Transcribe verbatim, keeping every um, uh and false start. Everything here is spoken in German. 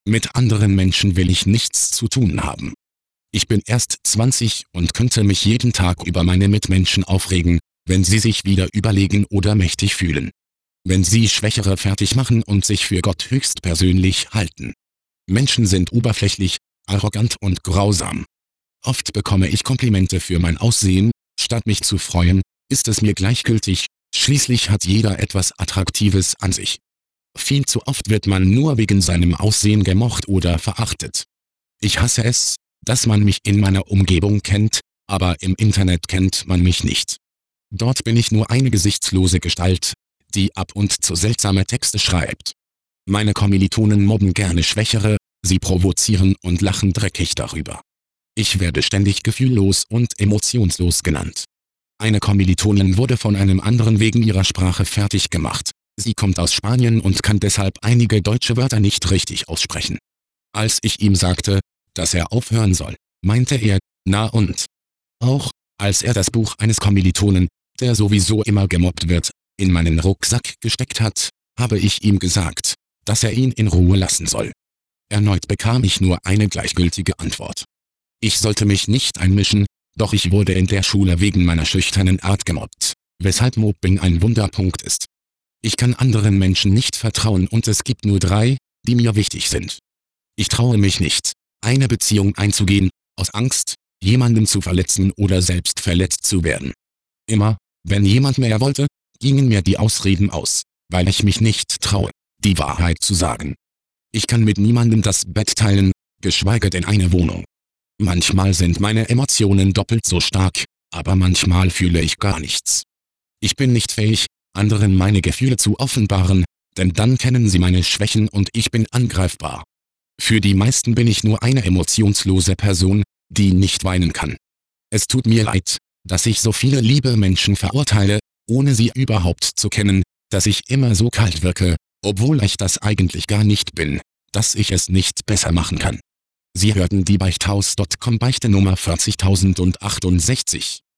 Mit anderen Menschen will ich nichts zu tun haben. Ich bin erst zwanzig und könnte mich jeden Tag über meine Mitmenschen aufregen, wenn sie sich wieder überlegen oder mächtig fühlen. Wenn sie Schwächere fertig machen und sich für Gott höchstpersönlich halten. Menschen sind oberflächlich, arrogant und grausam. Oft bekomme ich Komplimente für mein Aussehen, statt mich zu freuen, ist es mir gleichgültig, schließlich hat jeder etwas Attraktives an sich. Viel zu oft wird man nur wegen seinem Aussehen gemocht oder verachtet. Ich hasse es, dass man mich in meiner Umgebung kennt, aber im Internet kennt man mich nicht. Dort bin ich nur eine gesichtslose Gestalt, die ab und zu seltsame Texte schreibt. Meine Kommilitonen mobben gerne Schwächere, sie provozieren und lachen dreckig darüber. Ich werde ständig gefühllos und emotionslos genannt. Eine Kommilitonin wurde von einem anderen wegen ihrer Sprache fertig gemacht. Sie kommt aus Spanien und kann deshalb einige deutsche Wörter nicht richtig aussprechen. Als ich ihm sagte, dass er aufhören soll, meinte er, na und? Auch, als er das Buch eines Kommilitonen, der sowieso immer gemobbt wird, in meinen Rucksack gesteckt hat, habe ich ihm gesagt, dass er ihn in Ruhe lassen soll. Erneut bekam ich nur eine gleichgültige Antwort. Ich sollte mich nicht einmischen, doch ich wurde in der Schule wegen meiner schüchternen Art gemobbt, weshalb Mobbing ein Wunderpunkt ist. Ich kann anderen Menschen nicht vertrauen und es gibt nur drei, die mir wichtig sind. Ich traue mich nicht, eine Beziehung einzugehen, aus Angst, jemanden zu verletzen oder selbst verletzt zu werden. Immer, wenn jemand mehr wollte, gingen mir die Ausreden aus, weil ich mich nicht traue, die Wahrheit zu sagen. Ich kann mit niemandem das Bett teilen, geschweige denn eine Wohnung. Manchmal sind meine Emotionen doppelt so stark, aber manchmal fühle ich gar nichts. Ich bin nicht fähig, anderen meine Gefühle zu offenbaren, denn dann kennen sie meine Schwächen und ich bin angreifbar. Für die meisten bin ich nur eine emotionslose Person, die nicht weinen kann. Es tut mir leid, dass ich so viele liebe Menschen verurteile, ohne sie überhaupt zu kennen, dass ich immer so kalt wirke, obwohl ich das eigentlich gar nicht bin, dass ich es nicht besser machen kann. Sie hörten die Beichthaus Punkt com Beichte Nummer vierzigtausendsechsundsechzig.